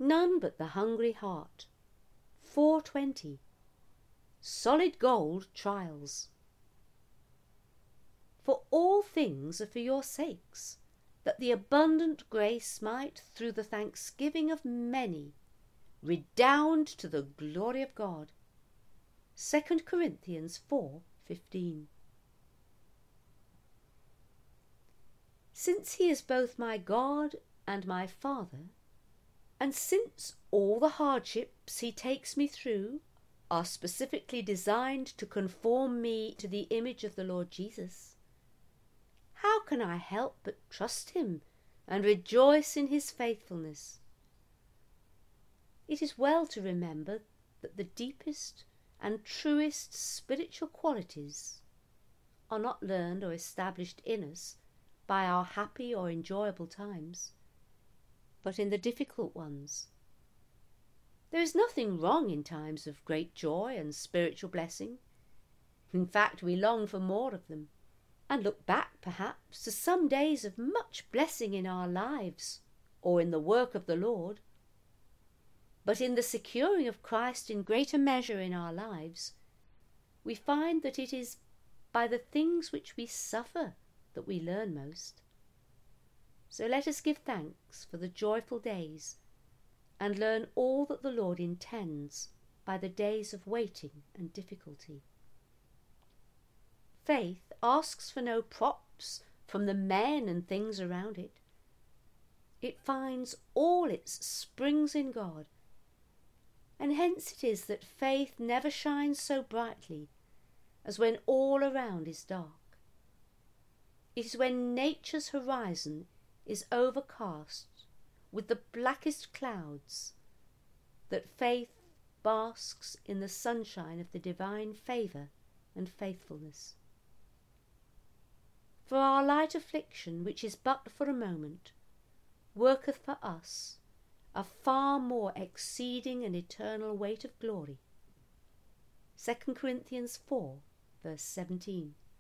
none but the hungry heart. 4:20. Solid gold trials. For all things are for your sakes, that the abundant grace might, through the thanksgiving of many, redound to the glory of God. 2 Corinthians 4:15. Since he is both my God and my Father, and since all the hardships he takes me through are specifically designed to conform me to the image of the Lord Jesus, how can I help but trust him and rejoice in his faithfulness? It is well to remember that the deepest and truest spiritual qualities are not learned or established in us by our happy or enjoyable times, but in the difficult ones. There is nothing wrong in times of great joy and spiritual blessing. In fact, we long for more of them, and look back, perhaps, to some days of much blessing in our lives or in the work of the Lord. But in the securing of Christ in greater measure in our lives, we find that it is by the things which we suffer that we learn most. So let us give thanks for the joyful days and learn all that the Lord intends by the days of waiting and difficulty. Faith asks for no props from the men and things around it. It finds all its springs in God, and hence it is that faith never shines so brightly as when all around is dark. It is when nature's horizon is overcast with the blackest clouds that faith basks in the sunshine of the divine favour and faithfulness. For our light affliction, which is but for a moment, worketh for us a far more exceeding and eternal weight of glory. 2 Corinthians 4, verse 17.